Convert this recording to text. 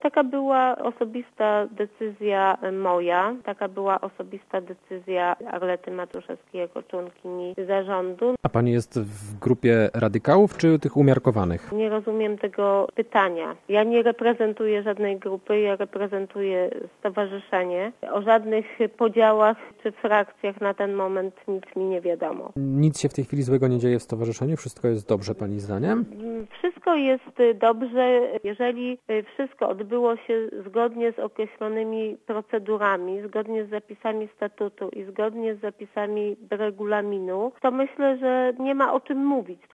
Taka była osobista decyzja moja, taka była osobista decyzja Arlety Matuszewskiej jako członkini zarządu. A pani jest w grupie radykałów czy tych umiarkowanych? Nie rozumiem tego pytania. Ja nie reprezentuję żadnej grupy, ja reprezentuję stowarzyszenie. O żadnych podziałach czy frakcjach na ten moment nic mi nie wiadomo. Nic się w tej chwili złego nie dzieje w stowarzyszeniu? Wszystko jest dobrze pani zdaniem? Wszystko jest dobrze, jeżeli wszystko odbyło się zgodnie z określonymi procedurami, zgodnie z zapisami statutu i zgodnie z zapisami regulaminu, to myślę, że nie ma o czym mówić.